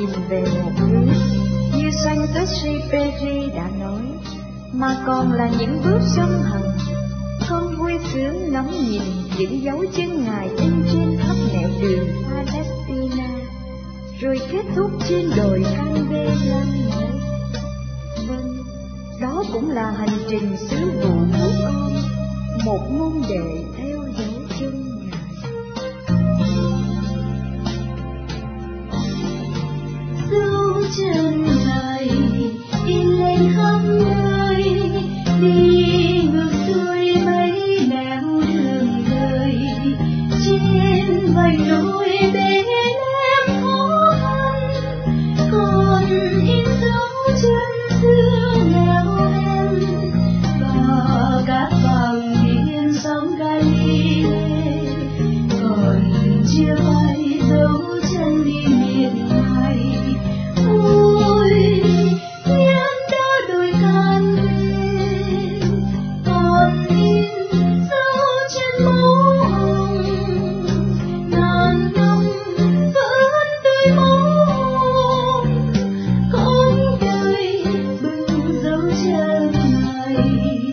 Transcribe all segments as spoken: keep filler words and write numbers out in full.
nhìn về một hướng, như Saint-Exupéry đã nói, mà còn là những bước sông hằng. Con vui sướng ngắm nhìn những dấu chân Ngài in trên khắp nẻo đường Palestina, rồi kết thúc trên đồi Canvê Lan nói, vâng, đó cũng là hành trình sứ vụ của con, một môn đệ theo dấu chân Ngài. Dấu chân Ngài in lên khắp nơi, đi ngược xuôi mấy nẻo đường đời, trên vành đồi bể lem khó khăn, còn in dấu chân xưa nghèo hèn, và cát vàng biển sông Galilee, còn chưa phai dấu chân đi miền Ngài. Ôi, những đá đồi Canvê còn in dấu chân máu hồng, ngàn năm vẫn tươi máu hồng, cõi đời bừng dấu chân Ngài.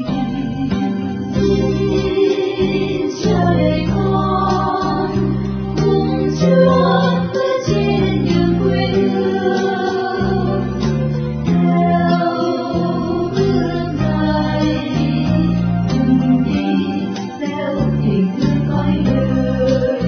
Xin cho đời con cùng Chúa bước trên đường quê hương, theo bước Ngài, cùng đi theo tình thương cõi đời.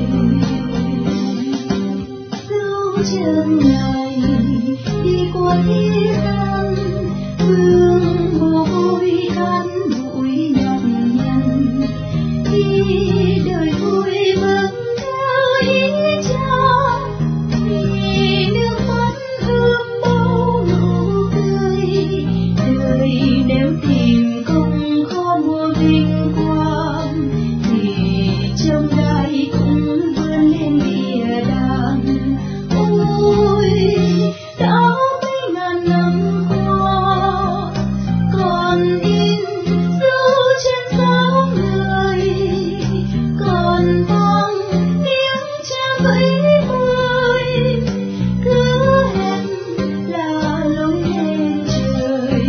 Dấu chân Ngài đi qua thế gian, vương mồ hôi cát bụi nhọc nhằn, khi đời vui vâng theo ý Cha, vì nước mắt ươm bao nụ cười. Đời nếu tìm không khó mua vinh quang, thì trong gai cũng vươn lên bia đàng. Ôi, đã mấy ngàn năm qua, còn in dấu chân giáo người, còn vang tiếng cha vẫy vơi, cứ hẹn là lối lên trời.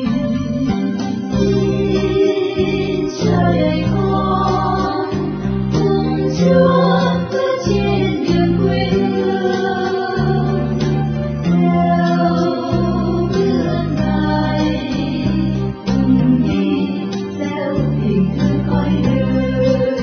Xin cho đời con cùng Chúa bước trên đường quê hương, theo bước Ngài, cùng đi theo tình thương cõi đời.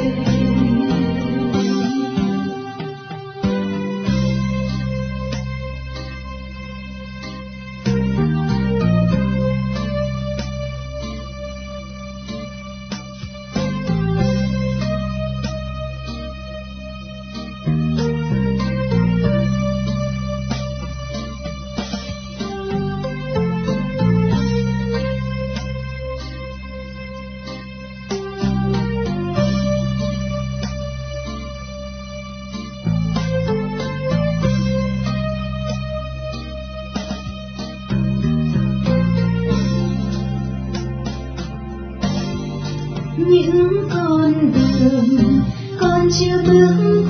Những con đường con chưa bước